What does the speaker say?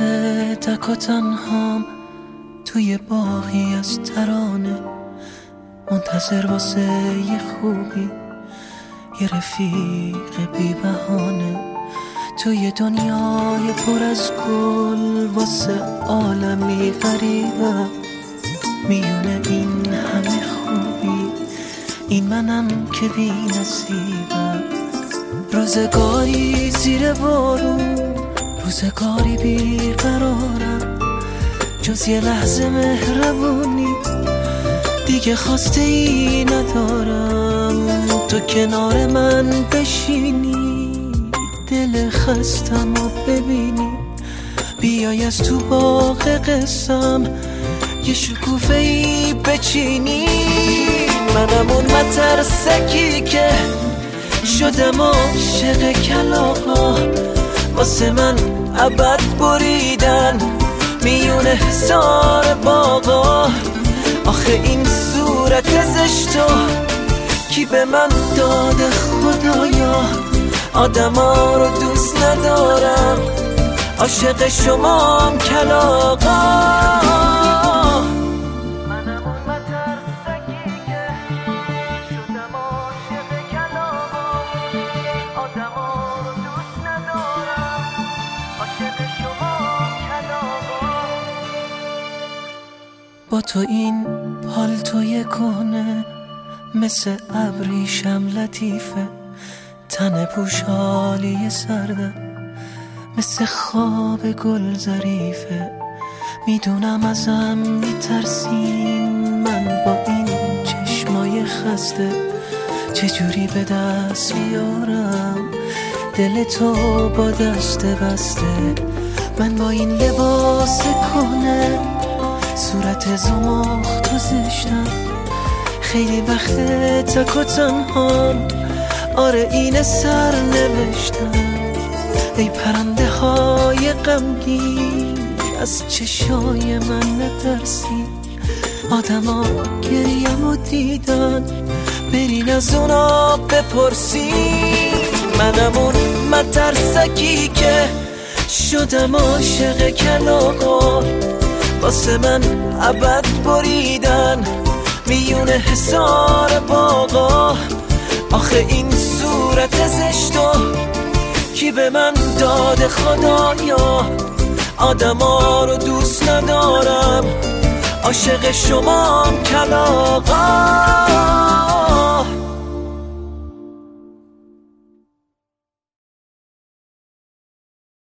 تک و تنهام توی باغی از ترانه، منتظر واسه یه خوبی، یه رفیق بی بهانه، توی دنیای پر از گل واسه عالمی غریبه. میونه این همه خوبی، این منم که بی نصیبم. روزگاری زیر بارون، روزگاری بیقرارم، جز یه لحظه مهربونی دیگه خواسته ای ندارم. تو کنار من بشینی، دل خستم و ببینی، بیای از تو باغ قسم یه شکوفه ای بچینی. منم اون مترسکی که شدم عاشق کلاغا، واسه من ابد بریدن میون هزار باغا. آخه این صورت زشتو کی به من داده خدایا؟ آدما رو دوست ندارم، عاشق شمام کلاغا. با تو این پالتوی کهنه مثل ابریشم لطیفه، تن پوشالی سرده مثل خواب گل ظریفه. میدونم ازم میترسین، من با این چشمای خسته چجوری به دست بیارم دل تو با دست بسته. من با این لباس کهنه صورت زمخت و زشتم، خیلی وقت تک و تنهام، آره این سر نوشتم. ای پرنده های غمگین از چشای من نترسی، آدما گریم و دیدن برین از اونا بپرسی. منم اون مترسکی که شدم عاشق کلاغا، واسه من ابد بریدن میون حصار باغا. آخه این صورت زشتو کی به من داده خدایا؟ آدما رو دوست ندارم، عاشق شمام کلاغا.